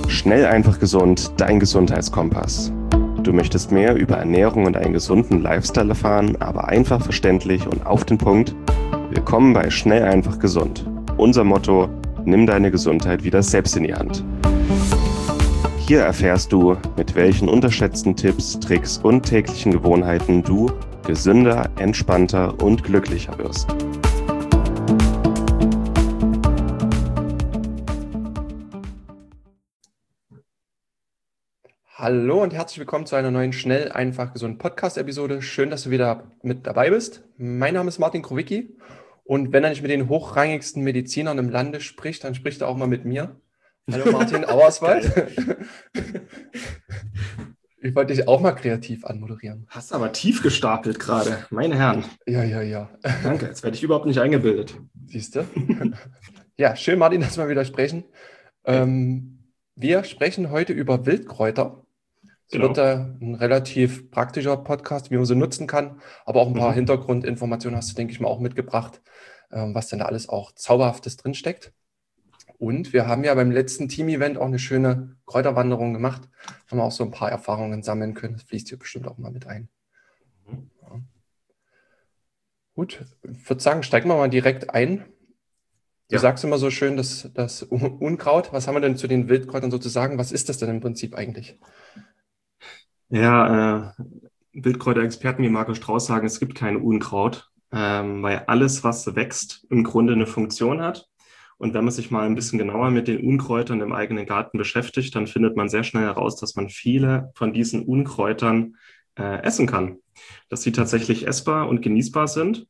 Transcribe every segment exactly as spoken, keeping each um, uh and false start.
Schnell, einfach gesund, dein Gesundheitskompass. Du möchtest mehr über Ernährung und einen gesunden Lifestyle erfahren, aber einfach verständlich und auf den Punkt? Willkommen bei Schnell, einfach gesund. Unser Motto: Nimm deine Gesundheit wieder selbst in die Hand. Hier erfährst du, mit welchen unterschätzten Tipps, Tricks und täglichen Gewohnheiten du gesünder, entspannter und glücklicher wirst. Hallo und herzlich willkommen zu einer neuen Schnell, einfach gesund Podcast-Episode. Schön, dass du wieder mit dabei bist. Mein Name ist Martin Krowicki und wenn er nicht mit den hochrangigsten Medizinern im Lande spricht, dann spricht er auch mal mit mir. Hallo Martin Auerswald. Ich wollte dich auch mal kreativ anmoderieren. Hast aber tief gestapelt gerade, meine Herren. Ja, ja, ja. Danke, jetzt werde ich überhaupt nicht eingebildet. Siehst du? Ja, schön Martin, dass wir wieder sprechen. Ähm, wir sprechen heute über Wildkräuter. Es Genau. wird äh, ein relativ praktischer Podcast, wie man sie nutzen kann, aber auch ein paar Mhm. Hintergrundinformationen hast du, denke ich mal, auch mitgebracht, ähm, was denn da alles auch Zauberhaftes drinsteckt. Und wir haben ja beim letzten Team-Event auch eine schöne Kräuterwanderung gemacht, haben wir auch so ein paar Erfahrungen sammeln können. Das fließt hier bestimmt auch mal mit ein. Mhm. Ja. Gut, ich würde sagen, steigen wir mal direkt ein. Du Ja. sagst immer so schön, dass das Unkraut, was haben wir denn zu den Wildkräutern sozusagen? Was ist das denn im Prinzip eigentlich? Ja, äh, Wildkräuterexperten wie Marco Strauß sagen, es gibt kein Unkraut, ähm, weil alles, was wächst, im Grunde eine Funktion hat. Und wenn man sich mal ein bisschen genauer mit den Unkräutern im eigenen Garten beschäftigt, dann findet man sehr schnell heraus, dass man viele von diesen Unkräutern äh, essen kann. Dass sie tatsächlich essbar und genießbar sind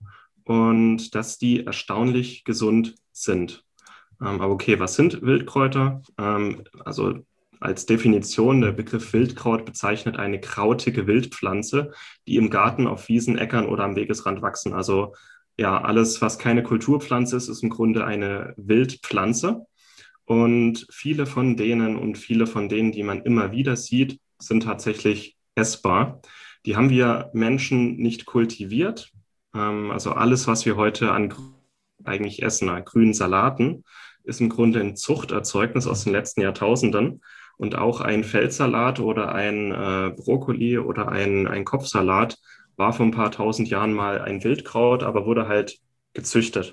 und dass die erstaunlich gesund sind. Ähm, aber okay, was sind Wildkräuter? Ähm, also als Definition, der Begriff Wildkraut bezeichnet eine krautige Wildpflanze, die im Garten, auf Wiesen, Äckern oder am Wegesrand wachsen. Also ja, alles, was keine Kulturpflanze ist, ist im Grunde eine Wildpflanze. Und viele von denen und viele von denen, die man immer wieder sieht, sind tatsächlich essbar. Die haben wir Menschen nicht kultiviert. Ähm, also alles, was wir heute an eigentlich essen, an grünen Salaten, ist im Grunde ein Zuchterzeugnis aus den letzten Jahrtausenden. Und auch ein Feldsalat oder ein äh, Brokkoli oder ein, ein Kopfsalat war vor ein paar tausend Jahren mal ein Wildkraut, aber wurde halt gezüchtet.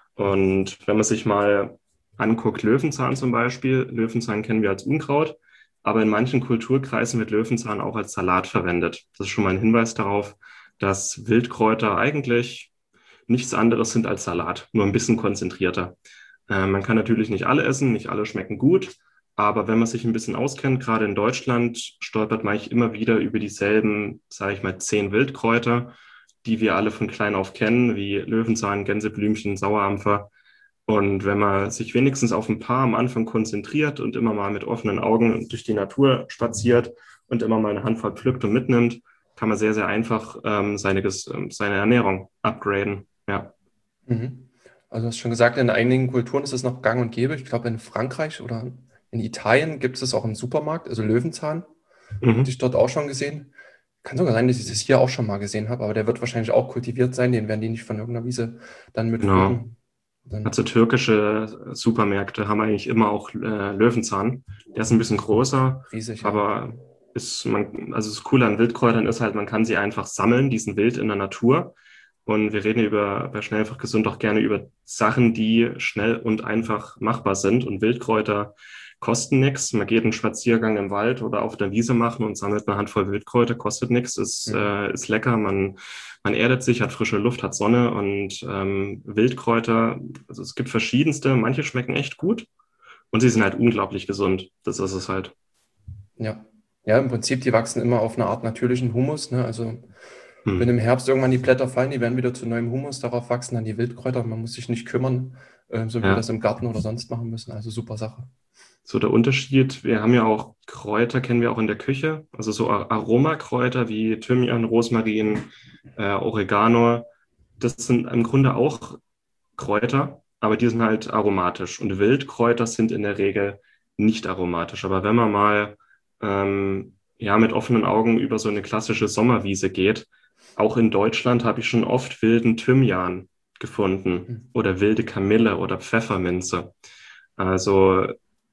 Und wenn man sich mal anguckt, Löwenzahn zum Beispiel, Löwenzahn kennen wir als Unkraut, aber in manchen Kulturkreisen wird Löwenzahn auch als Salat verwendet. Das ist schon mal ein Hinweis darauf, dass Wildkräuter eigentlich nichts anderes sind als Salat, nur ein bisschen konzentrierter. Äh, man kann natürlich nicht alle essen, nicht alle schmecken gut. Aber wenn man sich ein bisschen auskennt, gerade in Deutschland, stolpert man eigentlich immer wieder über dieselben, sage ich mal, zehn Wildkräuter, die wir alle von klein auf kennen, wie Löwenzahn, Gänseblümchen, Sauerampfer. Und wenn man sich wenigstens auf ein paar am Anfang konzentriert und immer mal mit offenen Augen durch die Natur spaziert und immer mal eine Handvoll pflückt und mitnimmt, kann man sehr, sehr einfach ähm, seine, seine Ernährung upgraden. Ja. Mhm. Also du hast schon gesagt, in einigen Kulturen ist es noch gang und gäbe. Ich glaube, in Frankreich oder in Italien gibt es es auch im Supermarkt, also Löwenzahn. Mhm. Hatte ich dort auch schon gesehen. Kann sogar sein, dass ich das hier auch schon mal gesehen habe, aber der wird wahrscheinlich auch kultiviert sein. Den werden die nicht von irgendeiner Wiese dann Genau. mitpflücken. Dann, Also türkische Supermärkte haben eigentlich immer auch äh, Löwenzahn. Der ist ein bisschen größer, riesig, ja. aber ist man, also das Coole an Wildkräutern ist halt, man kann sie einfach sammeln, die sind wild in der Natur. Und wir reden über bei Schnell, einfach gesund auch gerne über Sachen, die schnell und einfach machbar sind. Und Wildkräuter kosten nichts. Man geht einen Spaziergang im Wald oder auf der Wiese machen und sammelt eine Handvoll Wildkräuter, kostet nichts, ist, Mhm. äh, ist lecker. Man, man erdet sich, hat frische Luft, hat Sonne und ähm, Wildkräuter, also es gibt verschiedenste, manche schmecken echt gut und sie sind halt unglaublich gesund. Das ist es halt. Ja. Ja, im Prinzip, die wachsen immer auf einer Art natürlichen Humus. Ne? Also Hm. wenn im Herbst irgendwann die Blätter fallen, die werden wieder zu neuem Humus, darauf wachsen dann die Wildkräuter. Man muss sich nicht kümmern, äh, so wie wir Ja. das im Garten oder sonst machen müssen. Also super Sache. So der Unterschied, wir haben ja auch Kräuter, kennen wir auch in der Küche, also so Aromakräuter wie Thymian, Rosmarin, äh, Oregano, das sind im Grunde auch Kräuter, aber die sind halt aromatisch und Wildkräuter sind in der Regel nicht aromatisch. Aber wenn man mal ähm, ja, mit offenen Augen über so eine klassische Sommerwiese geht, auch in Deutschland habe ich schon oft wilden Thymian gefunden Mhm. oder wilde Kamille oder Pfefferminze. Also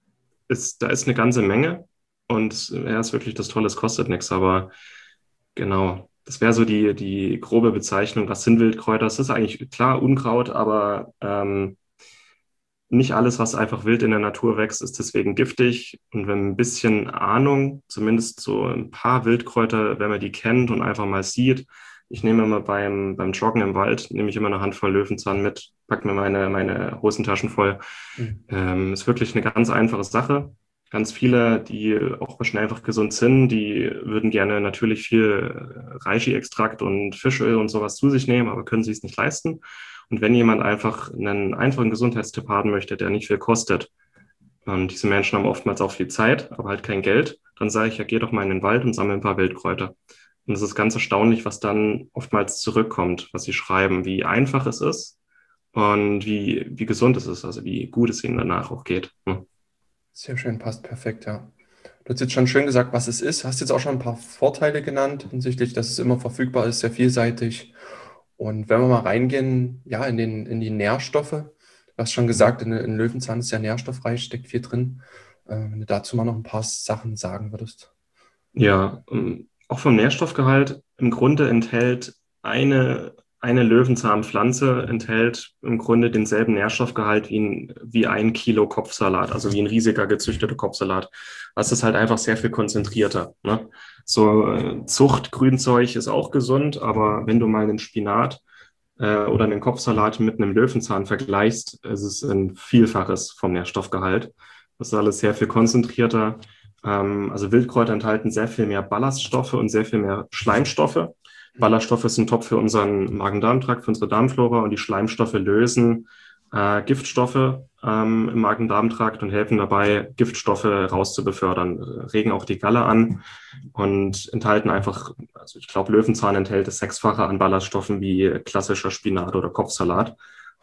ist, da ist eine ganze Menge und ja, ist wirklich das Tolle, es kostet nichts, aber genau, das wäre so die, die grobe Bezeichnung, was sind Wildkräuter? Es ist eigentlich klar Unkraut, aber ähm, nicht alles, was einfach wild in der Natur wächst, ist deswegen giftig. Und wenn ein bisschen Ahnung, zumindest so ein paar Wildkräuter, wenn man die kennt und einfach mal sieht. Ich nehme immer beim, beim Joggen im Wald, nehme ich immer eine Handvoll Löwenzahn mit, packe mir meine, meine Hosentaschen voll. Mhm. Ähm, ist wirklich eine ganz einfache Sache. Ganz viele, die auch schnell einfach gesund sind, die würden gerne natürlich viel Reishi-Extrakt und Fischöl und sowas zu sich nehmen, aber können sich es nicht leisten. Und wenn jemand einfach einen einfachen Gesundheitstipp haben möchte, der nicht viel kostet, und diese Menschen haben oftmals auch viel Zeit, aber halt kein Geld, dann sage ich, ja, geh doch mal in den Wald und sammle ein paar Wildkräuter. Und es ist ganz erstaunlich, was dann oftmals zurückkommt, was sie schreiben, wie einfach es ist und wie, wie gesund es ist, also wie gut es ihnen danach auch geht. Hm. Sehr schön, passt perfekt, ja. Du hast jetzt schon schön gesagt, was es ist. Hast jetzt auch schon ein paar Vorteile genannt, hinsichtlich, dass es immer verfügbar ist, sehr vielseitig. Und wenn wir mal reingehen, ja, in den, in die Nährstoffe. Du hast schon gesagt, in, in Löwenzahn ist ja nährstoffreich, steckt viel drin. Äh, wenn du dazu mal noch ein paar Sachen sagen würdest. Ja, ähm, auch vom Nährstoffgehalt im Grunde enthält eine, eine Löwenzahnpflanze enthält im Grunde denselben Nährstoffgehalt wie ein, wie ein Kilo Kopfsalat, also wie ein riesiger gezüchteter Kopfsalat. Das ist halt einfach sehr viel konzentrierter. Ne? So äh, Zuchtgrünzeug ist auch gesund, aber wenn du mal einen Spinat äh, oder einen Kopfsalat mit einem Löwenzahn vergleichst, ist es ein Vielfaches vom Nährstoffgehalt. Das ist alles sehr viel konzentrierter. Ähm, also Wildkräuter enthalten sehr viel mehr Ballaststoffe und sehr viel mehr Schleimstoffe. Ballaststoffe sind top für unseren Magen-Darm-Trakt, für unsere Darmflora, und die Schleimstoffe lösen äh, Giftstoffe ähm, im Magen-Darm-Trakt und helfen dabei, Giftstoffe rauszubefördern, regen auch die Galle an und enthalten einfach, also ich glaube, Löwenzahn enthält das Sechsfache an Ballaststoffen wie klassischer Spinat oder Kopfsalat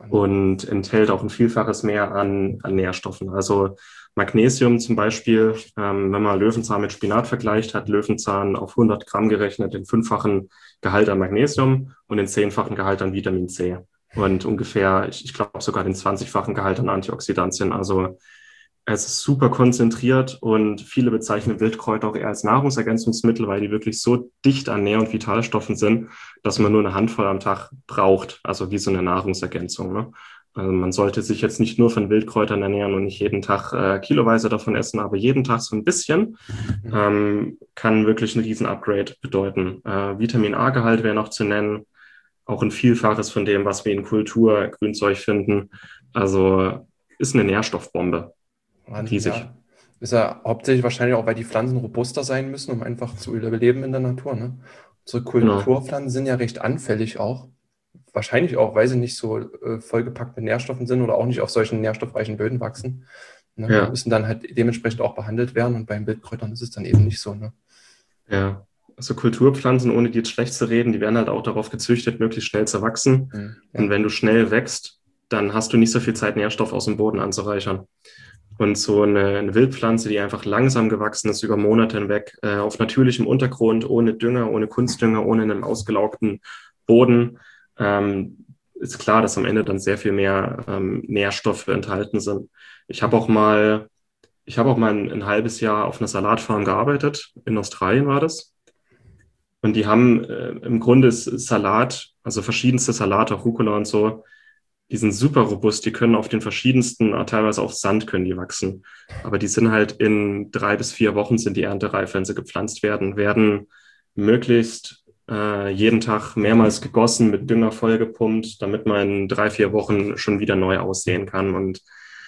und enthält auch ein Vielfaches mehr an, an Nährstoffen. Also Magnesium zum Beispiel, ähm, wenn man Löwenzahn mit Spinat vergleicht, hat Löwenzahn auf hundert Gramm gerechnet den fünffachen Gehalt an Magnesium und den zehnfachen Gehalt an Vitamin C und ungefähr, ich, ich glaube sogar den zwanzigfachen Gehalt an Antioxidantien. Also es ist super konzentriert und viele bezeichnen Wildkräuter auch eher als Nahrungsergänzungsmittel, weil die wirklich so dicht an Nähr- und Vitalstoffen sind, dass man nur eine Handvoll am Tag braucht, also wie so eine Nahrungsergänzung. Ne? Also man sollte sich jetzt nicht nur von Wildkräutern ernähren und nicht jeden Tag äh, kiloweise davon essen, aber jeden Tag so ein bisschen ähm, kann wirklich ein Riesen-Upgrade bedeuten. Äh, Vitamin A-Gehalt wäre noch zu nennen, auch ein Vielfaches von dem, was wir in Kultur, Grünzeug finden. Also ist eine Nährstoffbombe. Wahnsinn, Riesig. ja. Ist ja hauptsächlich wahrscheinlich auch, weil die Pflanzen robuster sein müssen, um einfach zu überleben in der Natur. Ne? Unsere Genau. Kulturpflanzen sind ja recht anfällig auch. Wahrscheinlich auch, weil sie nicht so äh, vollgepackt mit Nährstoffen sind oder auch nicht auf solchen nährstoffreichen Böden wachsen. Ne? Ja. Die müssen dann halt dementsprechend auch behandelt werden, und bei Wildkräutern ist es dann eben nicht so. Ne? Ja, also Kulturpflanzen, ohne die jetzt schlecht zu reden, die werden halt auch darauf gezüchtet, möglichst schnell zu wachsen. Mhm. Und Ja. wenn du schnell wächst, dann hast du nicht so viel Zeit, Nährstoff aus dem Boden anzureichern. Und so eine, eine Wildpflanze, die einfach langsam gewachsen ist, über Monate hinweg, äh, auf natürlichem Untergrund, ohne Dünger, ohne Kunstdünger, ohne einen ausgelaugten Boden, ähm, ist klar, dass am Ende dann sehr viel mehr ähm, Nährstoffe enthalten sind. Ich habe auch mal, ich habe auch mal ein, ein halbes Jahr auf einer Salatfarm gearbeitet. In Australien war das. Und die haben äh, im Grunde Salat, also verschiedenste Salate, auch Rucola und so, die sind super robust, die können auf den verschiedensten, teilweise auf Sand können die wachsen. Aber die sind halt in drei bis vier Wochen sind die erntereif, wenn sie gepflanzt werden, werden möglichst äh, jeden Tag mehrmals gegossen, mit Dünger vollgepumpt, damit man in drei, vier Wochen schon wieder neu aussehen kann. Und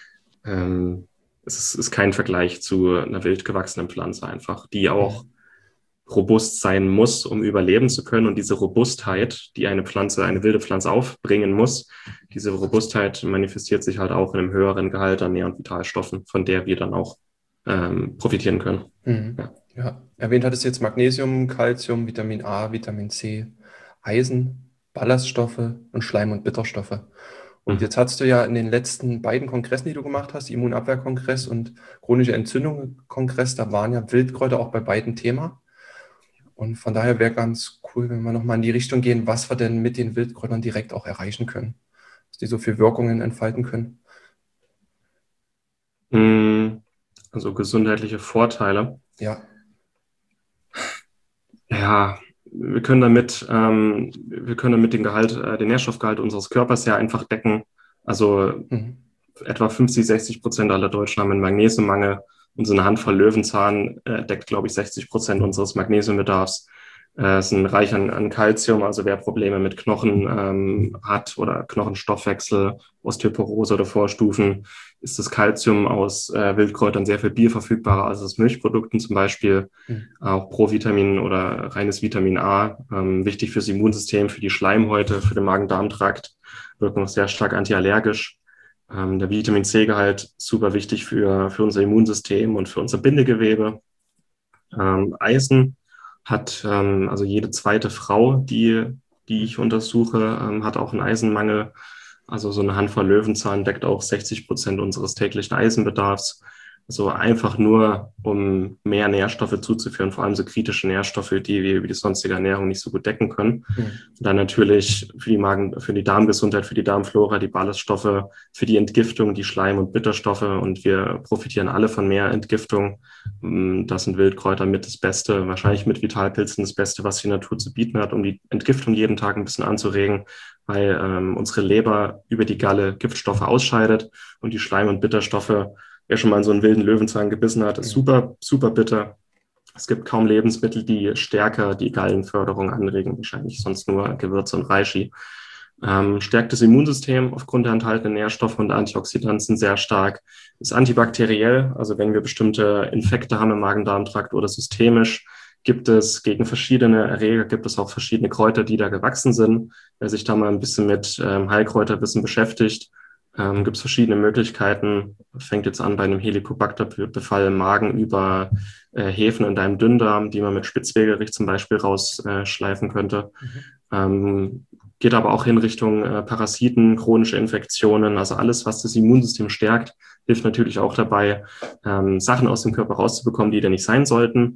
ähm, es ist, ist kein Vergleich zu einer wild gewachsenen Pflanze einfach, die auch robust sein muss, um überleben zu können. Und diese Robustheit, die eine Pflanze, eine wilde Pflanze aufbringen muss, diese Robustheit manifestiert sich halt auch in einem höheren Gehalt an Nähr- und Vitalstoffen, von der wir dann auch ähm, profitieren können. Mhm. Ja. Ja, erwähnt hattest du jetzt Magnesium, Calcium, Vitamin A, Vitamin C, Eisen, Ballaststoffe und Schleim- und Bitterstoffe. Und Mhm. jetzt hattest du ja in den letzten beiden Kongressen, die du gemacht hast, Immunabwehrkongress und chronische Entzündung-Kongress, da waren ja Wildkräuter auch bei beiden Thema. Und von daher wäre ganz cool, wenn wir nochmal in die Richtung gehen, was wir denn mit den Wildkräutern direkt auch erreichen können, dass die so viel Wirkungen entfalten können. Mm, also gesundheitliche Vorteile. Ja. Ja, wir können damit, ähm, wir können damit den Gehalt, äh, den Nährstoffgehalt unseres Körpers ja einfach decken. Also Mhm. etwa fünfzig, sechzig Prozent aller Deutschen haben einen Magnesiummangel. Und so eine Handvoll Löwenzahn äh, deckt, glaube ich, sechzig Prozent unseres Magnesiumbedarfs. Äh, sind reich an, an Calcium, also wer Probleme mit Knochen ähm, hat oder Knochenstoffwechsel, Osteoporose oder Vorstufen, ist das Calcium aus äh, Wildkräutern sehr viel bioverfügbarer als aus Milchprodukten zum Beispiel. Mhm. Auch Provitamin oder reines Vitamin A, ähm, wichtig fürs Immunsystem, für die Schleimhäute, für den Magen-Darm-Trakt, wirken auch sehr stark antiallergisch. Ähm, der Vitamin C-Gehalt super wichtig für, für unser Immunsystem und für unser Bindegewebe. Ähm, Eisen hat, ähm, also jede zweite Frau, die, die ich untersuche, ähm, hat auch einen Eisenmangel. Also so eine Handvoll Löwenzahn deckt auch sechzig Prozent unseres täglichen Eisenbedarfs. Also einfach nur, um mehr Nährstoffe zuzuführen, vor allem so kritische Nährstoffe, die wir über die sonstige Ernährung nicht so gut decken können. Mhm. Und dann natürlich für die Magen, für die Darmgesundheit, für die Darmflora, die Ballaststoffe, für die Entgiftung, die Schleim- und Bitterstoffe. Und wir profitieren alle von mehr Entgiftung. Das sind Wildkräuter mit das Beste, wahrscheinlich mit Vitalpilzen das Beste, was die Natur zu bieten hat, um die Entgiftung jeden Tag ein bisschen anzuregen, weil ähm, unsere Leber über die Galle Giftstoffe ausscheidet und die Schleim- und Bitterstoffe. Wer schon mal in so einen wilden Löwenzahn gebissen hat, ist super, super bitter. Es gibt kaum Lebensmittel, die stärker die Gallenförderung anregen, wahrscheinlich sonst nur Gewürze und Reishi. Ähm, stärkt das Immunsystem aufgrund der enthaltenen Nährstoffe und Antioxidantien sehr stark. Ist antibakteriell, also wenn wir bestimmte Infekte haben im Magen-Darm-Trakt oder systemisch, gibt es gegen verschiedene Erreger, gibt es auch verschiedene Kräuter, die da gewachsen sind. Wer sich da mal ein bisschen mit ähm, Heilkräuterwissen beschäftigt, ähm, gibt es verschiedene Möglichkeiten. Fängt jetzt an bei einem Helicobacter-Befall im Magen über äh, Hefen in deinem Dünndarm, die man mit Spitzwegerich zum Beispiel rausschleifen äh, könnte. Mhm. Ähm, geht aber auch in Richtung äh, Parasiten, chronische Infektionen, also alles, was das Immunsystem stärkt, hilft natürlich auch dabei, ähm, Sachen aus dem Körper rauszubekommen, die da nicht sein sollten.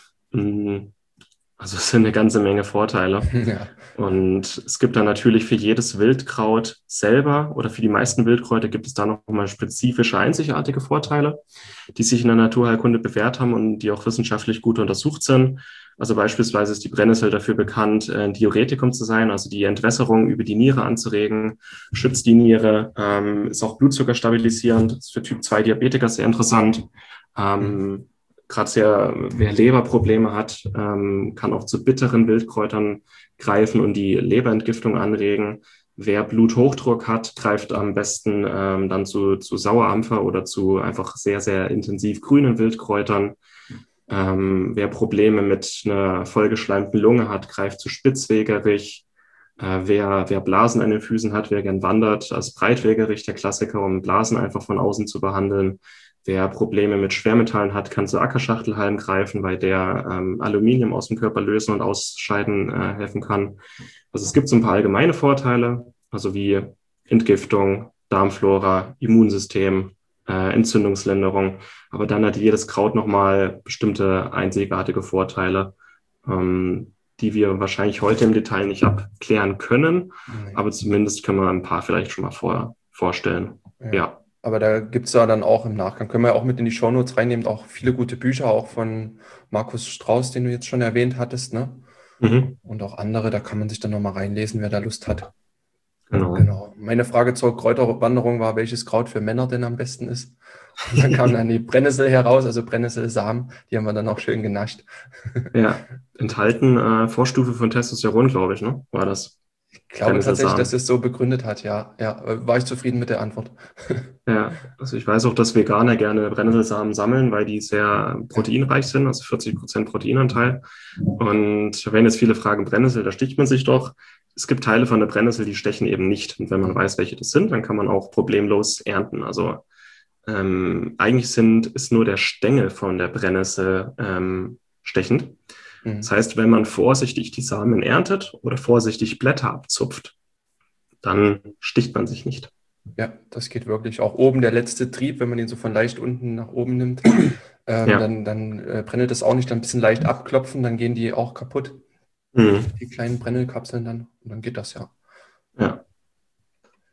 Also es sind eine ganze Menge Vorteile. Ja. Und es gibt dann natürlich für jedes Wildkraut selber oder für die meisten Wildkräuter gibt es da noch mal spezifische, einzigartige Vorteile, die sich in der Naturheilkunde bewährt haben und die auch wissenschaftlich gut untersucht sind. Also beispielsweise ist die Brennnessel dafür bekannt, ein Diuretikum zu sein, also die Entwässerung über die Niere anzuregen, schützt die Niere, ähm, ist auch Blutzucker stabilisierend, ist für Typ zwei Diabetiker sehr interessant. Ähm, Gerade sehr, wer Leberprobleme hat, ähm, kann auch zu bitteren Wildkräutern greifen und die Leberentgiftung anregen. Wer Bluthochdruck hat, greift am besten ähm, dann zu, zu Sauerampfer oder zu einfach sehr, sehr intensiv grünen Wildkräutern. Ähm, wer Probleme mit einer vollgeschleimten Lunge hat, greift zu Spitzwegerich. Äh, wer, wer Blasen an den Füßen hat, wer gern wandert, als Breitwegerich der Klassiker, um Blasen einfach von außen zu behandeln. Wer Probleme mit Schwermetallen hat, kann zu Ackerschachtelhalm greifen, weil der ähm, Aluminium aus dem Körper lösen und ausscheiden äh, helfen kann. Also es gibt so ein paar allgemeine Vorteile, also wie Entgiftung, Darmflora, Immunsystem, äh, Entzündungslinderung. Aber dann hat jedes Kraut nochmal bestimmte einzigartige Vorteile, ähm, die wir wahrscheinlich heute im Detail nicht abklären können. Nee. Aber zumindest können wir ein paar vielleicht schon mal vor, vorstellen. Ja. Ja. Aber da gibt es ja dann auch im Nachgang, können wir ja auch mit in die Shownotes reinnehmen, auch viele gute Bücher, auch von Markus Strauß, den du jetzt schon erwähnt hattest, ne? Mhm. Und auch andere, da kann man sich dann nochmal reinlesen, wer da Lust hat. Genau. Genau. Meine Frage zur Kräuterwanderung war, welches Kraut für Männer denn am besten ist. Und dann kam dann die Brennnessel heraus, also Brennnesselsamen, die haben wir dann auch schön genascht. Ja, enthalten äh, Vorstufe von Testosteron, glaube ich, ne? War das? Ich glaube tatsächlich, Brennnesselsamen. dass es so begründet hat, ja. Ja, war ich zufrieden mit der Antwort. Ja, also ich weiß auch, dass Veganer gerne Brennnesselsamen sammeln, weil die sehr proteinreich sind, also vierzig Prozent Proteinanteil. Und wenn jetzt viele fragen, Brennnessel, da sticht man sich doch. Es gibt Teile von der Brennnessel, die stechen eben nicht. Und wenn man weiß, welche das sind, dann kann man auch problemlos ernten. Also ähm, eigentlich sind, ist nur der Stängel von der Brennnessel ähm, stechend. Mhm. Das heißt, wenn man vorsichtig die Samen erntet oder vorsichtig Blätter abzupft, dann sticht man sich nicht. Ja, das geht wirklich. Auch oben der letzte Trieb, wenn man den so von leicht unten nach oben nimmt, ähm, Ja. dann, dann äh, brennt es auch nicht, dann ein bisschen leicht abklopfen, dann gehen die auch kaputt, Mhm. die kleinen Brennelkapseln dann, und dann geht das ja. Ja.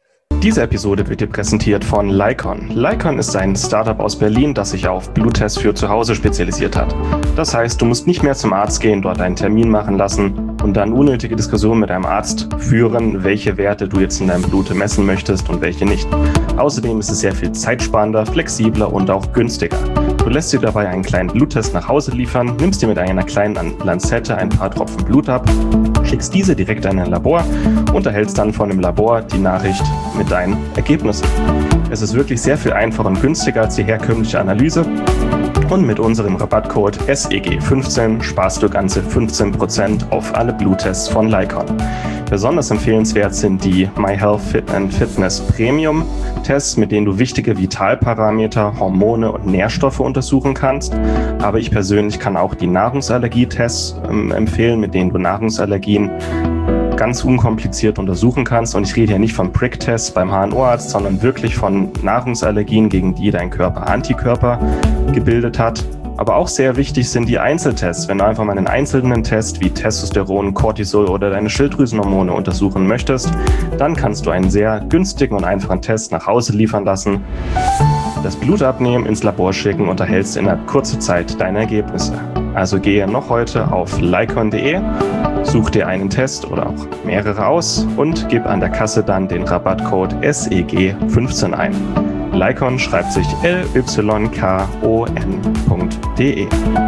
Diese Episode wird dir präsentiert von Lycon. Lycon ist ein Startup aus Berlin, das sich auf Bluttests für zu Hause spezialisiert hat. Das heißt, du musst nicht mehr zum Arzt gehen, dort einen Termin machen lassen und dann unnötige Diskussionen mit deinem Arzt führen, welche Werte du jetzt in deinem Blut messen möchtest und welche nicht. Außerdem ist es sehr viel zeitsparender, flexibler und auch günstiger. Du lässt dir dabei einen kleinen Bluttest nach Hause liefern, nimmst dir mit einer kleinen Lanzette ein paar Tropfen Blut ab, schickst diese direkt an ein Labor und erhältst dann von dem Labor die Nachricht mit deinen Ergebnissen. Es ist wirklich sehr viel einfacher und günstiger als die herkömmliche Analyse. Und mit unserem Rabattcode S E G fünfzehn sparst du ganze fünfzehn Prozent auf alle Bluttests von Lycon. Besonders empfehlenswert sind die MyHealth Fit and Fitness Premium Tests, mit denen du wichtige Vitalparameter, Hormone und Nährstoffe untersuchen kannst. Aber ich persönlich kann auch die Nahrungsallergietests ähm, empfehlen, mit denen du Nahrungsallergien ganz unkompliziert untersuchen kannst. Und ich rede hier nicht von Prick-Tests beim H N O-Arzt, sondern wirklich von Nahrungsallergien, gegen die dein Körper Antikörper gebildet hat. Aber auch sehr wichtig sind die Einzeltests. Wenn du einfach mal einen einzelnen Test wie Testosteron, Cortisol oder deine Schilddrüsenhormone untersuchen möchtest, dann kannst du einen sehr günstigen und einfachen Test nach Hause liefern lassen, das Blut abnehmen, ins Labor schicken und erhältst innerhalb kurzer Zeit deine Ergebnisse. Also gehe noch heute auf lycon punkt de, such dir einen Test oder auch mehrere aus und gib an der Kasse dann den Rabattcode S E G fünfzehn ein. Lycon schreibt sich L Y K O N punkt de.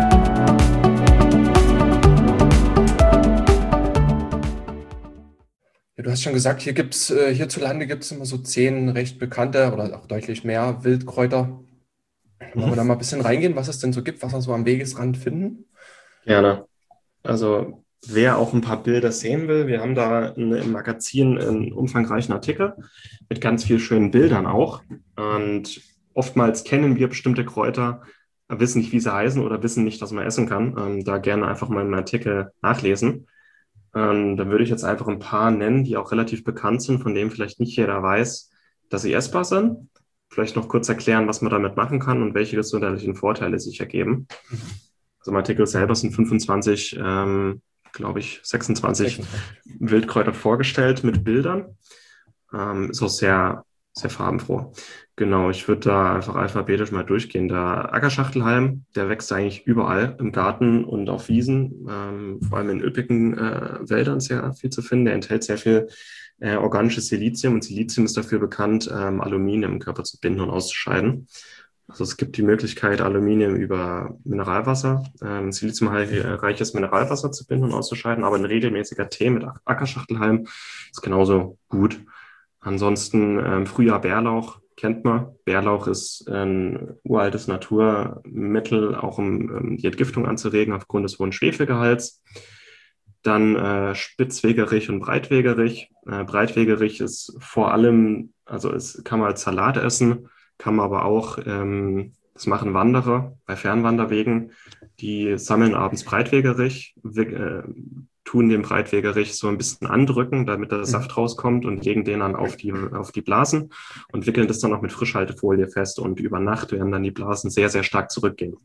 Ja, du hast schon gesagt, hier gibt's, äh, hierzulande gibt es immer so zehn recht bekannte oder auch deutlich mehr Wildkräuter. Wollen wir da mal ein bisschen reingehen, was es denn so gibt, was wir so am Wegesrand finden? Gerne. Also wer auch ein paar Bilder sehen will, wir haben da in, im Magazin einen umfangreichen Artikel mit ganz vielen schönen Bildern auch. Und oftmals kennen wir bestimmte Kräuter, wissen nicht, wie sie heißen oder wissen nicht, dass man essen kann. Ähm, da gerne einfach mal im Artikel nachlesen. Ähm, dann würde ich jetzt einfach ein paar nennen, die auch relativ bekannt sind, von denen vielleicht nicht jeder weiß, dass sie essbar sind. Vielleicht noch kurz erklären, was man damit machen kann und welche gesundheitlichen Vorteile sich ergeben. Also im Artikel selber sind fünfundzwanzig, ähm, glaube ich, sechsundzwanzig Wildkräuter vorgestellt mit Bildern. Ähm, ist auch sehr, sehr farbenfroh. Genau, ich würde da einfach alphabetisch mal durchgehen. Der Ackerschachtelhalm, der wächst eigentlich überall im Garten und auf Wiesen, ähm, vor allem in üppigen äh, Wäldern sehr viel zu finden. Der enthält sehr viel äh, organisches Silizium und Silizium ist dafür bekannt, ähm, Aluminium im Körper zu binden und auszuscheiden. Also es gibt die Möglichkeit, Aluminium über Mineralwasser, ähm, siliziumreiches Mineralwasser zu binden und auszuscheiden, aber ein regelmäßiger Tee mit Ackerschachtelhalm ist genauso gut. Ansonsten ähm, Frühjahr Bärlauch kennt man. Bärlauch ist ein uraltes Naturmittel, auch um ähm, die Entgiftung anzuregen aufgrund des hohen Schwefelgehalts. Dann äh, Spitzwegerich und Breitwegerich. Äh, Breitwegerich ist vor allem, also es kann man als Salat essen, kann man aber auch, ähm, das machen Wanderer bei Fernwanderwegen, die sammeln abends Breitwegerich, äh, tun den Breitwegerich so ein bisschen andrücken, damit der Saft rauskommt und legen den dann auf die, auf die Blasen und wickeln das dann auch mit Frischhaltefolie fest und über Nacht werden dann die Blasen sehr, sehr stark zurückgehen.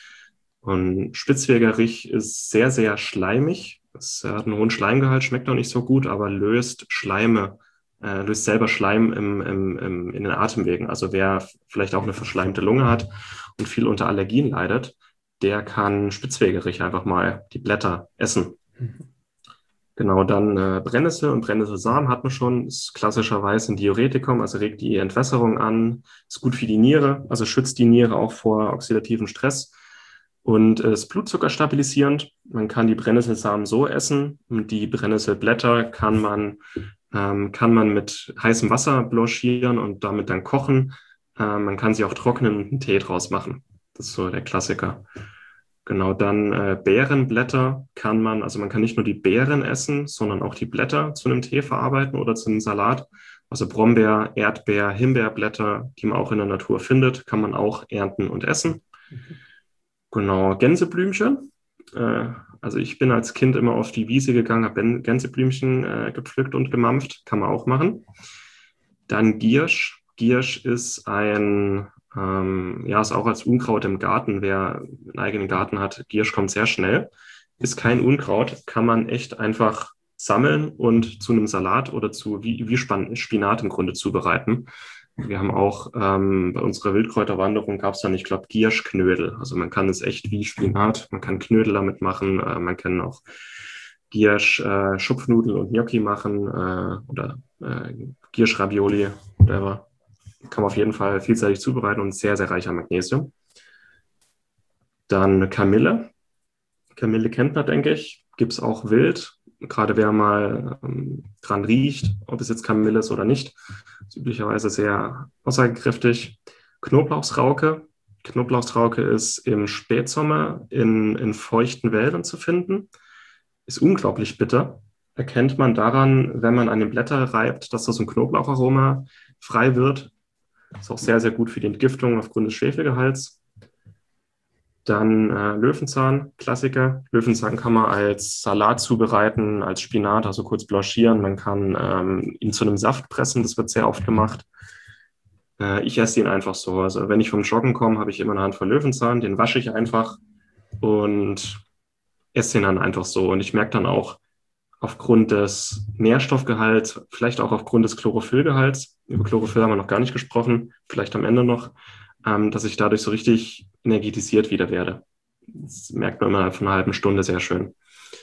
Und Spitzwegerich ist sehr, sehr schleimig. Es hat einen hohen Schleimgehalt, schmeckt noch nicht so gut, aber löst Schleime, äh, löst selber Schleim im, im, im, in den Atemwegen. Also wer vielleicht auch eine verschleimte Lunge hat und viel unter Allergien leidet, der kann Spitzwegerich einfach mal die Blätter essen. Mhm. Genau, dann äh, Brennnessel und Brennnesselsamen hat man schon, ist klassischerweise ein Diuretikum, also regt die Entwässerung an, ist gut für die Niere, also schützt die Niere auch vor oxidativen Stress und äh, ist Blutzucker stabilisierend. Man kann die Brennnesselsamen so essen und die Brennnesselblätter kann man, ähm, kann man mit heißem Wasser blanchieren und damit dann kochen. Äh, man kann sie auch trocknen und einen Tee draus machen. Das ist so der Klassiker. Genau, dann äh, Beerenblätter kann man, also man kann nicht nur die Beeren essen, sondern auch die Blätter zu einem Tee verarbeiten oder zu einem Salat. Also Brombeer, Erdbeer, Himbeerblätter, die man auch in der Natur findet, kann man auch ernten und essen. Mhm. Genau, Gänseblümchen. Äh, also ich bin als Kind immer auf die Wiese gegangen, habe Gänseblümchen äh, gepflückt und gemampft, kann man auch machen. Dann Giersch. Giersch ist ein... Ähm, ja, ist auch als Unkraut im Garten. Wer einen eigenen Garten hat, Giersch kommt sehr schnell. Ist kein Unkraut, kann man echt einfach sammeln und zu einem Salat oder zu wie, wie Spinat im Grunde zubereiten. Wir haben auch ähm, bei unserer Wildkräuterwanderung gab es dann, ich glaube, Gierschknödel. Also man kann es echt wie Spinat, man kann Knödel damit machen, äh, man kann auch Giersch, äh, Schupfnudeln und Gnocchi machen äh, oder äh, Giersch-Ravioli, whatever. Kann man auf jeden Fall vielseitig zubereiten und sehr, sehr reich an Magnesium. Dann Kamille. Kamille kennt man, denke ich. Gibt es auch wild. Gerade wer mal ähm, dran riecht, ob es jetzt Kamille ist oder nicht. Ist üblicherweise sehr aussagekräftig. Knoblauchsrauke. Knoblauchsrauke ist im Spätsommer in, in feuchten Wäldern zu finden. Ist unglaublich bitter. Erkennt man daran, wenn man an den Blättern reibt, dass da so ein Knoblaucharoma frei wird. Ist auch sehr, sehr gut für die Entgiftung aufgrund des Schwefelgehalts. Dann äh, Löwenzahn, Klassiker. Löwenzahn kann man als Salat zubereiten, als Spinat, also kurz blanchieren. Man kann ähm, ihn zu einem Saft pressen, das wird sehr oft gemacht. Äh, ich esse ihn einfach so. Also wenn ich vom Joggen komme, habe ich immer eine Handvoll Löwenzahn, den wasche ich einfach und esse ihn dann einfach so. Und ich merke dann auch aufgrund des Nährstoffgehalts, vielleicht auch aufgrund des Chlorophyllgehalts, über Chlorophyll haben wir noch gar nicht gesprochen, vielleicht am Ende noch, ähm, dass ich dadurch so richtig energetisiert wieder werde. Das merkt man immer von einer halben Stunde sehr schön.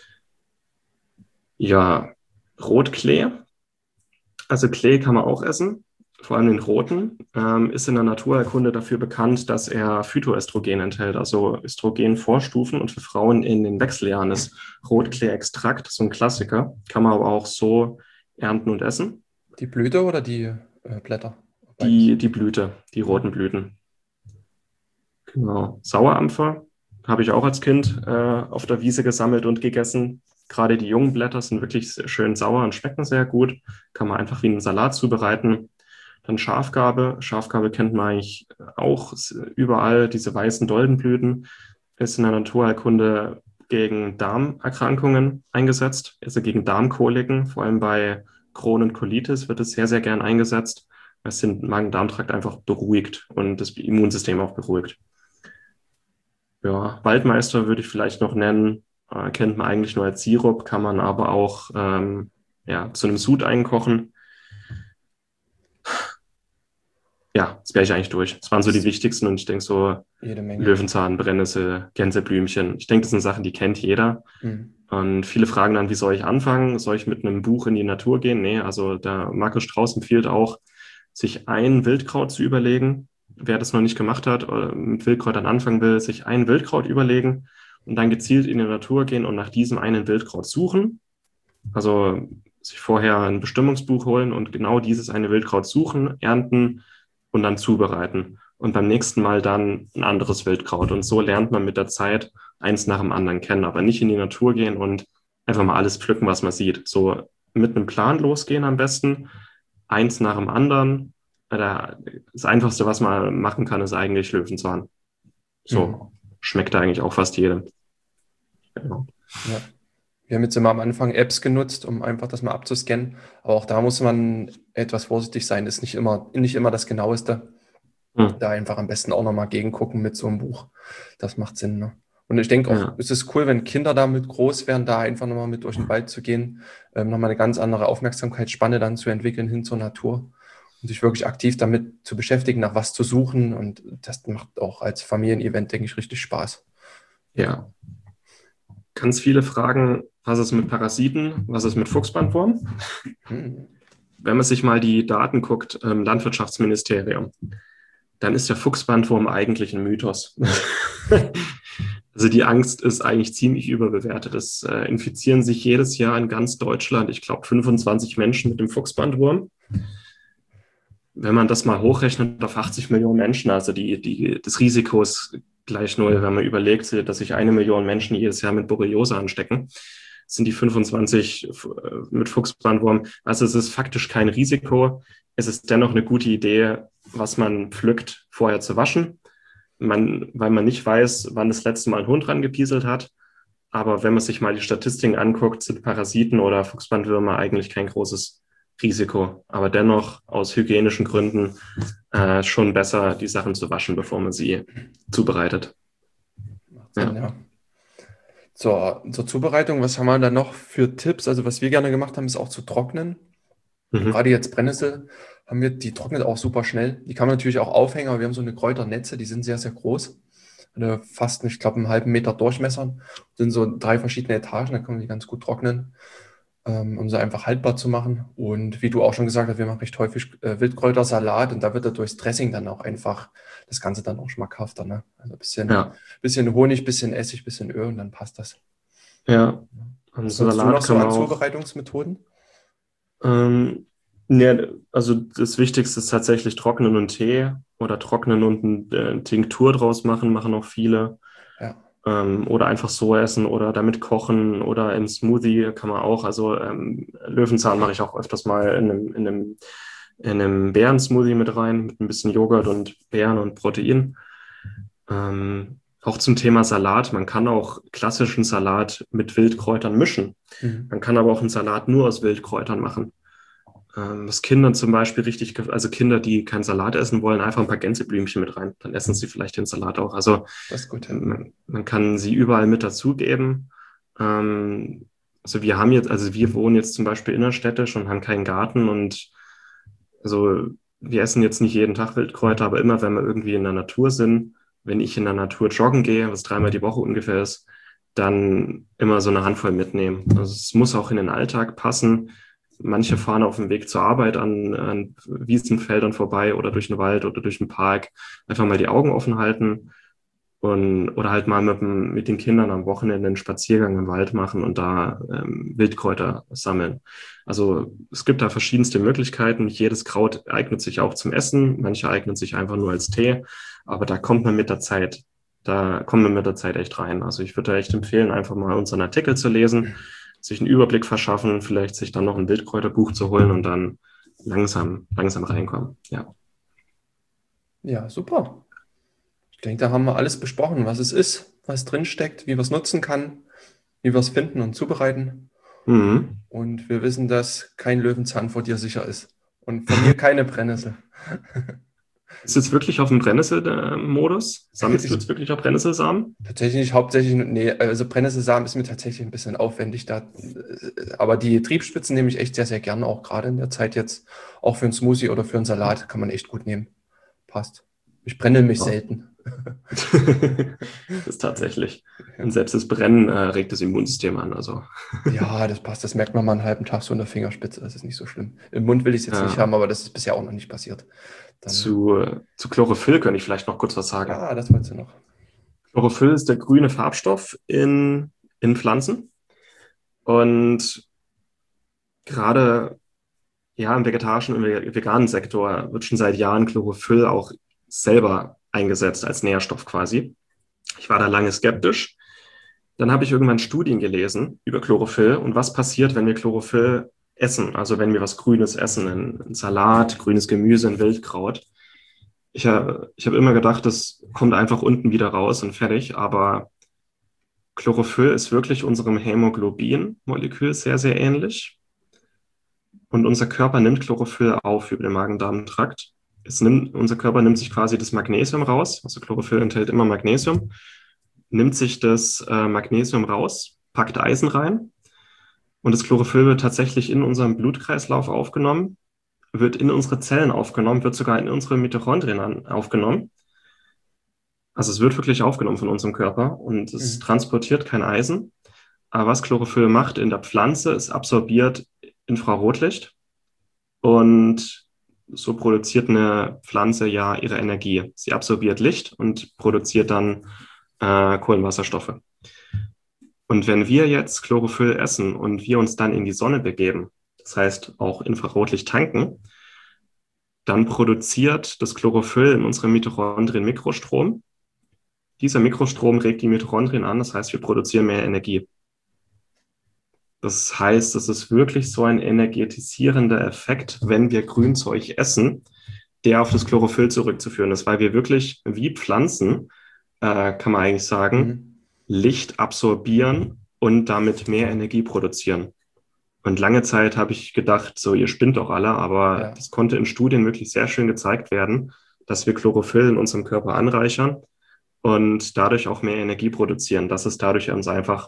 Ja, Rotklee. Also Klee kann man auch essen, vor allem den roten. Ähm, ist in der Naturheilkunde dafür bekannt, dass er Phytoöstrogen enthält, also Östrogenvorstufen. Und für Frauen in den Wechseljahren ist Rotklee-Extrakt so ein Klassiker. Kann man aber auch so ernten und essen. Die Blüte oder die äh, Blätter? Die, die Blüte, die roten Blüten. Genau. Sauerampfer habe ich auch als Kind äh, auf der Wiese gesammelt und gegessen. Gerade die jungen Blätter sind wirklich schön sauer und schmecken sehr gut. Kann man einfach wie einen Salat zubereiten. Dann Schafgarbe. Schafgarbe kennt man eigentlich auch überall. Diese weißen Doldenblüten ist in der Naturheilkunde gegen Darmerkrankungen eingesetzt, also gegen Darmkoliken. Vor allem bei Crohn und Colitis wird es sehr, sehr gern eingesetzt. Es den Magen-Darm-Trakt einfach beruhigt und das Immunsystem auch beruhigt. Ja, Waldmeister würde ich vielleicht noch nennen. Äh, kennt man eigentlich nur als Sirup, kann man aber auch ähm, ja, zu einem Sud einkochen. Ja, das wäre ich eigentlich durch. Das waren so die wichtigsten und ich denke so Jede Menge. Löwenzahn, Brennnessel, Gänseblümchen. Ich denke, das sind Sachen, die kennt jeder. Mhm. Und viele fragen dann, wie soll ich anfangen? Soll ich mit einem Buch in die Natur gehen? Nee, also der Markus Strauß empfiehlt auch, sich ein Wildkraut zu überlegen. Wer das noch nicht gemacht hat oder mit Wildkräutern anfangen will, sich ein Wildkraut überlegen und dann gezielt in die Natur gehen und nach diesem einen Wildkraut suchen. Also sich vorher ein Bestimmungsbuch holen und genau dieses eine Wildkraut suchen, ernten und dann zubereiten. Und beim nächsten Mal dann ein anderes Wildkraut. Und so lernt man mit der Zeit eins nach dem anderen kennen, aber nicht in die Natur gehen und einfach mal alles pflücken, was man sieht. So mit einem Plan losgehen am besten, eins nach dem anderen. Das Einfachste, was man machen kann, ist eigentlich Löwenzahn. So, mhm. Schmeckt eigentlich auch fast jedem. Genau. Ja. Wir haben jetzt immer am Anfang Apps genutzt, um einfach das mal abzuscannen. Aber auch da muss man etwas vorsichtig sein. Ist nicht immer, nicht immer das Genaueste. Hm. Da einfach am besten auch nochmal gegengucken mit so einem Buch. Das macht Sinn. Ne? Und ich denke auch, ja. Es ist cool, wenn Kinder damit groß werden, da einfach nochmal mit durch den Wald zu gehen, ähm, nochmal eine ganz andere Aufmerksamkeitsspanne dann zu entwickeln hin zur Natur und sich wirklich aktiv damit zu beschäftigen, nach was zu suchen. Und das macht auch als Familienevent, denke ich, richtig Spaß. Ja. Ganz viele fragen, was ist mit Parasiten, was ist mit Fuchsbandwurm? Hm. Wenn man sich mal die Daten guckt, im Landwirtschaftsministerium, dann ist der Fuchsbandwurm eigentlich ein Mythos. Also die Angst ist eigentlich ziemlich überbewertet. Es äh, infizieren sich jedes Jahr in ganz Deutschland, ich glaube, fünfundzwanzig Menschen mit dem Fuchsbandwurm. Wenn man das mal hochrechnet auf achtzig Millionen Menschen, also die, die, das Risiko ist gleich null, wenn man überlegt, dass sich eine Million Menschen jedes Jahr mit Borreliose anstecken, sind die fünfundzwanzig mit Fuchsbandwurm. Also es ist faktisch kein Risiko. Es ist dennoch eine gute Idee, was man pflückt, vorher zu waschen. Man, weil man nicht weiß, wann das letzte Mal ein Hund rangepieselt hat. Aber wenn man sich mal die Statistiken anguckt, sind Parasiten oder Fuchsbandwürmer eigentlich kein großes Risiko. Aber dennoch aus hygienischen Gründen äh, schon besser, die Sachen zu waschen, bevor man sie zubereitet. Ja. Ja. Zur, zur Zubereitung, was haben wir da noch für Tipps? Also was wir gerne gemacht haben, ist auch zu trocknen. Mhm. Gerade jetzt Brennnessel haben wir, die trocknet auch super schnell. Die kann man natürlich auch aufhängen, aber wir haben so eine Kräuternetze, die sind sehr, sehr groß. Eine fast, ich glaube, einen halben Meter Durchmesser. Sind so drei verschiedene Etagen, da können wir die ganz gut trocknen, ähm, um sie einfach haltbar zu machen. Und wie du auch schon gesagt hast, wir machen recht häufig äh, Wildkräutersalat und da wird er durchs Dressing dann auch einfach das Ganze dann auch schmackhafter. Ne? Also ein bisschen, Ja, bisschen Honig, bisschen Essig, bisschen Öl und dann passt das. ja. Und Was nutzt du noch Salat so kann man an auch. Zubereitungsmethoden? Ähm, ne, also das Wichtigste ist tatsächlich Trocknen und Tee oder Trocknen und ein, äh, Tinktur draus machen, machen auch viele. Ja. Ähm, oder einfach so essen oder damit kochen oder im Smoothie kann man auch. Also ähm, Löwenzahn mache ich auch öfters mal in einem, in einem, in einem Beeren-Smoothie mit rein, mit ein bisschen Joghurt und Beeren und Protein. Ähm, auch zum Thema Salat. Man kann auch klassischen Salat mit Wildkräutern mischen. Mhm. Man kann aber auch einen Salat nur aus Wildkräutern machen. Ähm, was Kindern zum Beispiel richtig, gef- also Kinder, die keinen Salat essen wollen, einfach ein paar Gänseblümchen mit rein. Dann essen sie vielleicht den Salat auch. Also Das ist gut, ja. man, man kann sie überall mit dazugeben. Ähm, also wir haben jetzt, also wir wohnen jetzt zum Beispiel innerstädtisch und haben keinen Garten und also wir essen jetzt nicht jeden Tag Wildkräuter, aber immer wenn wir irgendwie in der Natur sind, wenn ich in der Natur joggen gehe, was dreimal die Woche ungefähr ist, dann immer so eine Handvoll mitnehmen. Also es muss auch in den Alltag passen. Manche fahren auf dem Weg zur Arbeit an, an Wiesenfeldern vorbei oder durch den Wald oder durch den Park. Einfach mal die Augen offen halten und, oder halt mal mit, dem, mit den Kindern am Wochenende einen Spaziergang im Wald machen und da ähm, Wildkräuter sammeln. Also es gibt da verschiedenste Möglichkeiten. Nicht jedes Kraut eignet sich auch zum Essen. Manche eignen sich einfach nur als Tee. Aber da kommt man mit der Zeit, da kommen wir mit der Zeit echt rein. Also ich würde da echt empfehlen, einfach mal unseren Artikel zu lesen, sich einen Überblick verschaffen, vielleicht sich dann noch ein Wildkräuterbuch zu holen und dann langsam, langsam reinkommen. Ja. Ja, super. Ich denke, da haben wir alles besprochen, was es ist, was drinsteckt, wie wir es nutzen kann, wie wir es finden und zubereiten. Mhm. Und wir wissen, dass kein Löwenzahn vor dir sicher ist. Und von mir keine Brennnessel. Ist jetzt wirklich auf dem Brennnessel-Modus? Sammelst du Ich, jetzt wirklich auf Brennnesselsamen? tatsächlich hauptsächlich, nee, also Brennnesselsamen ist mir tatsächlich ein bisschen aufwendig da. Aber die Triebspitzen nehme ich echt sehr, sehr gerne, auch gerade in der Zeit jetzt. Auch für einen Smoothie oder für einen Salat kann man echt gut nehmen. Passt. Ich brenne mich Ja. selten. Das ist tatsächlich. Und selbst das Brennen äh, regt das Immunsystem an. Also, Ja, das passt. Das merkt man mal einen halben Tag so in der Fingerspitze. Das ist nicht so schlimm. Im Mund will ich es jetzt nicht ja. haben, aber das ist bisher auch noch nicht passiert. Dann, Zu, äh, zu Chlorophyll könnte ich vielleicht noch kurz was sagen. ja, das wolltest du noch. Chlorophyll ist der grüne Farbstoff in, in Pflanzen. Und gerade ja, im vegetarischen und veganen Sektor wird schon seit Jahren Chlorophyll auch selber eingesetzt als Nährstoff quasi. Ich war da lange skeptisch. Dann habe ich irgendwann Studien gelesen über Chlorophyll und was passiert, wenn wir Chlorophyll essen, also wenn wir was Grünes essen, ein Salat, grünes Gemüse, ein Wildkraut. Ich habe ich hab immer gedacht, das kommt einfach unten wieder raus und fertig, aber Chlorophyll ist wirklich unserem Hämoglobin-Molekül sehr, sehr ähnlich. Und unser Körper nimmt Chlorophyll auf über den Magen-Darm-Trakt. Es nimmt, unser Körper nimmt sich quasi das Magnesium raus, also Chlorophyll enthält immer Magnesium, nimmt sich das äh, Magnesium raus, packt Eisen rein und das Chlorophyll wird tatsächlich in unserem Blutkreislauf aufgenommen, wird in unsere Zellen aufgenommen, wird sogar in unsere Mitochondrien an, aufgenommen. Also es wird wirklich aufgenommen von unserem Körper und es Mhm. transportiert kein Eisen. Aber was Chlorophyll macht in der Pflanze, es absorbiert Infrarotlicht und so produziert eine Pflanze ja ihre Energie. Sie absorbiert Licht und produziert dann äh, Kohlenwasserstoffe. Und wenn wir jetzt Chlorophyll essen und wir uns dann in die Sonne begeben, das heißt auch Infrarotlicht tanken, dann produziert das Chlorophyll in unserem Mitochondrien Mikrostrom. Dieser Mikrostrom regt die Mitochondrien an, das heißt, wir produzieren mehr Energie. Das heißt, es ist wirklich so ein energetisierender Effekt, wenn wir Grünzeug essen, der auf das Chlorophyll zurückzuführen ist, weil wir wirklich wie Pflanzen, äh, kann man eigentlich sagen, Mhm. Licht absorbieren und damit mehr Energie produzieren. Und lange Zeit habe ich gedacht, so ihr spinnt doch alle, aber Ja. das konnte in Studien wirklich sehr schön gezeigt werden, dass wir Chlorophyll in unserem Körper anreichern und dadurch auch mehr Energie produzieren, dass es dadurch uns einfach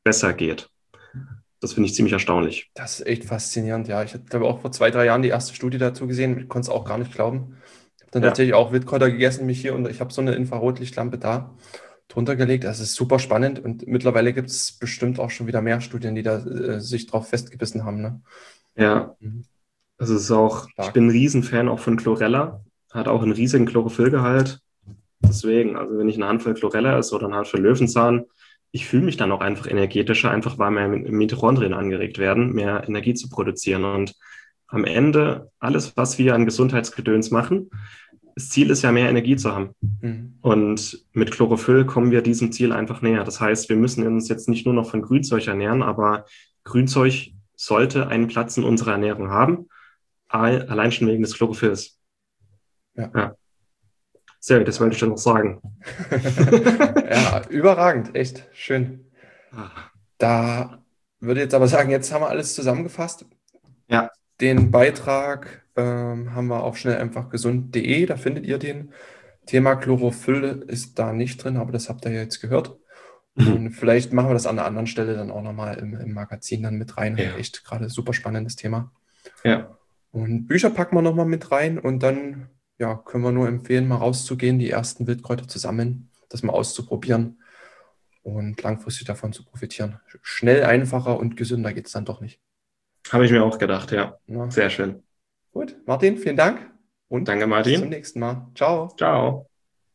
besser geht. Das finde ich ziemlich erstaunlich. Das ist echt faszinierend, ja. Ich habe auch vor zwei, drei Jahren die erste Studie dazu gesehen. Ich konnte es auch gar nicht glauben. Ich habe dann ja. tatsächlich auch Wildkräuter gegessen, mich hier und ich habe so eine Infrarotlichtlampe da drunter gelegt. Das ist super spannend und mittlerweile gibt es bestimmt auch schon wieder mehr Studien, die da äh, sich drauf festgebissen haben. Ne? Ja, mhm. Das ist auch, Stark. Ich bin ein Riesenfan auch von Chlorella. Hat auch einen riesigen Chlorophyllgehalt. Deswegen, also wenn ich eine Handvoll Chlorella esse oder eine Handvoll Löwenzahn, ich fühle mich dann auch einfach energetischer, einfach weil mehr Mitochondrien angeregt werden, mehr Energie zu produzieren. Und am Ende, alles, was wir an Gesundheitsgedöns machen, das Ziel ist ja, mehr Energie zu haben. Mhm. Und mit Chlorophyll kommen wir diesem Ziel einfach näher. Das heißt, wir müssen uns jetzt nicht nur noch von Grünzeug ernähren, aber Grünzeug sollte einen Platz in unserer Ernährung haben, allein schon wegen des Chlorophylls. Ja. ja. Sehr, das wollte ich schon noch sagen. Ja, überragend, echt schön. Da würde ich jetzt aber sagen, jetzt haben wir alles zusammengefasst. Ja. Den Beitrag ähm, haben wir auf schnell einfach gesund punkt de, da findet ihr den. Thema Chlorophyll ist da nicht drin, aber das habt ihr ja jetzt gehört. Mhm. Und vielleicht machen wir das an einer anderen Stelle dann auch nochmal im, im Magazin dann mit rein. Ja. Echt gerade super spannendes Thema. Ja. Und Bücher packen wir nochmal mit rein und dann ja, können wir nur empfehlen, mal rauszugehen, die ersten Wildkräuter zu sammeln, das mal auszuprobieren und langfristig davon zu profitieren. Schnell, einfacher und gesünder geht es dann doch nicht. Habe ich mir auch gedacht, ja. ja. Sehr schön. Gut, Martin, vielen Dank und danke, Martin. Bis zum nächsten Mal. Ciao. Ciao.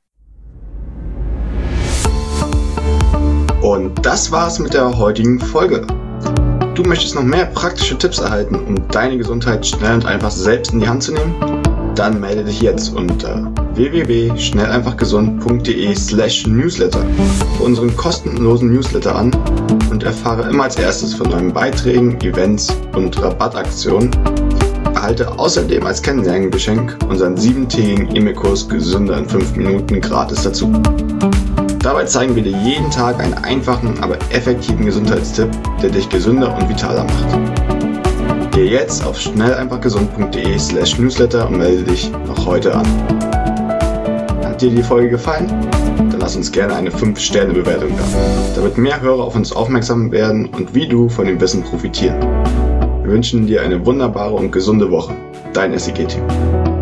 Und das war's mit der heutigen Folge. Du möchtest noch mehr praktische Tipps erhalten, um deine Gesundheit schnell und einfach selbst in die Hand zu nehmen? Dann melde dich jetzt unter w w w punkt schnell einfach gesund punkt de slash newsletter für unseren kostenlosen Newsletter an und erfahre immer als erstes von neuen Beiträgen, Events und Rabattaktionen. Erhalte außerdem als Kennenlerngeschenk unseren siebentägigen E-Mail-Kurs Gesünder in fünf Minuten gratis dazu. Dabei zeigen wir dir jeden Tag einen einfachen, aber effektiven Gesundheitstipp, der dich gesünder und vitaler macht. Geh jetzt auf schnell einfach gesund punkt de slash newsletter und melde dich noch heute an. Hat dir die Folge gefallen? Dann lass uns gerne eine fünf Sterne Bewertung da, damit mehr Hörer auf uns aufmerksam werden und wie du von dem Wissen profitieren. Wir wünschen dir eine wunderbare und gesunde Woche. Dein S I G-Team.